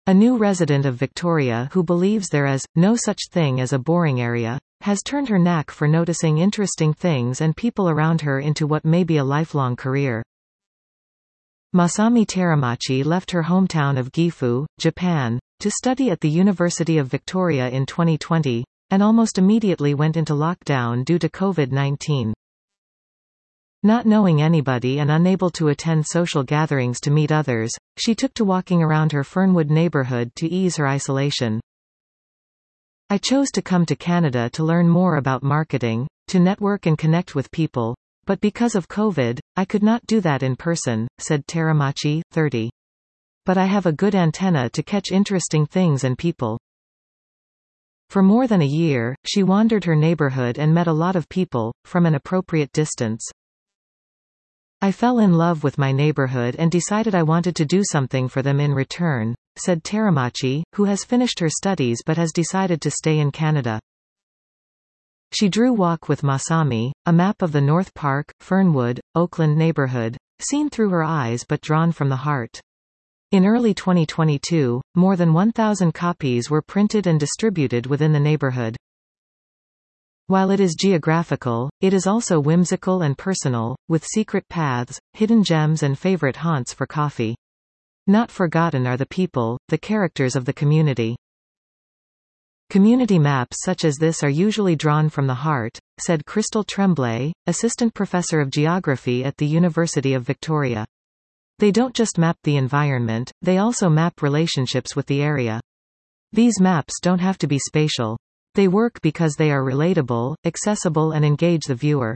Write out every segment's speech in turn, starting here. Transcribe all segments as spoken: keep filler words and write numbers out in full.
A new resident of Victoria who believes there is no such thing as a boring area, has turned her knack for noticing interesting things and people around her into what may be a lifelong career. Masami Teramachi left her hometown of Gifu, Japan, to study at the University of Victoria in twenty twenty, and almost immediately went into lockdown due to COVID nineteen. Not knowing anybody and unable to attend social gatherings to meet others, she took to walking around her Fernwood neighborhood to ease her isolation. I chose to come to Canada to learn more about marketing, to network and connect with people, but because of COVID, I could not do that in person, said Teramachi, thirty. But I have a good antenna to catch interesting things and people. For more than a year, she wandered her neighborhood and met a lot of people, from an appropriate distance. I fell in love with my neighborhood and decided I wanted to do something for them in return, said Teramachi, who has finished her studies but has decided to stay in Canada. She drew Walk with Masami, a map of the North Park, Fernwood, Oakland neighborhood, seen through her eyes but drawn from the heart. In early twenty twenty-two, more than one thousand copies were printed and distributed within the neighborhood. While it is geographical, it is also whimsical and personal, with secret paths, hidden gems and favorite haunts for coffee. Not forgotten are the people, the characters of the community. Community maps such as this are usually drawn from the heart, said Crystal Tremblay, assistant professor of geography at the University of Victoria. They don't just map the environment, they also map relationships with the area. These maps don't have to be spatial. They work because they are relatable, accessible and engage the viewer.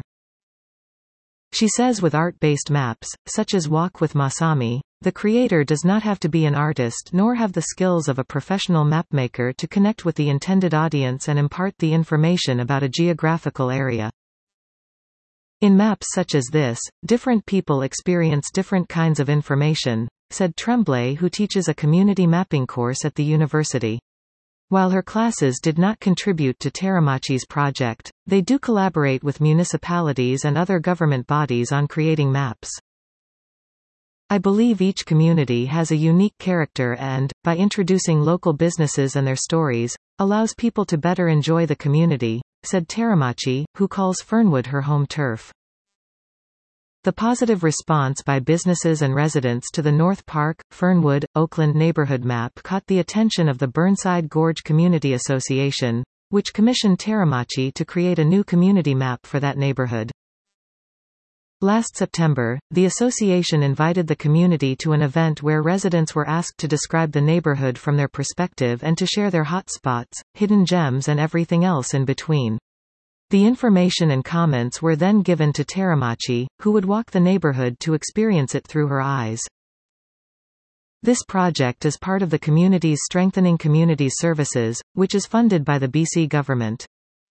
She says with art-based maps, such as Walk with Masami, the creator does not have to be an artist nor have the skills of a professional mapmaker to connect with the intended audience and impart the information about a geographical area. In maps such as this, different people experience different kinds of information, said Tremblay, who teaches a community mapping course at the university. While her classes did not contribute to Teramachi's project, they do collaborate with municipalities and other government bodies on creating maps. I believe each community has a unique character and, by introducing local businesses and their stories, allows people to better enjoy the community, said Teramachi, who calls Fernwood her home turf. The positive response by businesses and residents to the North Park, Fernwood, Oakland neighborhood map caught the attention of the Burnside Gorge Community Association, which commissioned Teramachi to create a new community map for that neighborhood. Last September, the association invited the community to an event where residents were asked to describe the neighborhood from their perspective and to share their hotspots, hidden gems and everything else in between. The information and comments were then given to Teramachi, who would walk the neighborhood to experience it through her eyes. This project is part of the community's Strengthening Communities Services, which is funded by the B C government.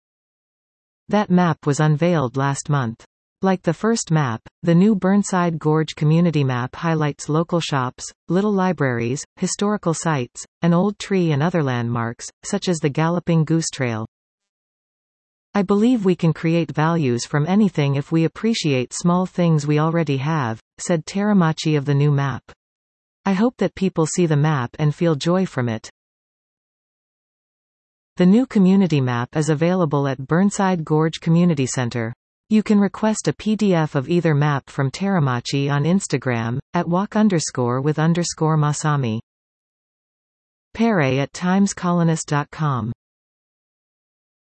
That map was unveiled last month. Like the first map, the new Burnside Gorge Community Map highlights local shops, little libraries, historical sites, an old tree and other landmarks, such as the Galloping Goose Trail. I believe we can create values from anything if we appreciate small things we already have, said Teramachi of the new map. I hope that people see the map and feel joy from it. The new community map is available at Burnside Gorge Community Center. You can request a P D F of either map from Teramachi on Instagram, at walk underscore with underscore Masami. Pere at timescolonist dot com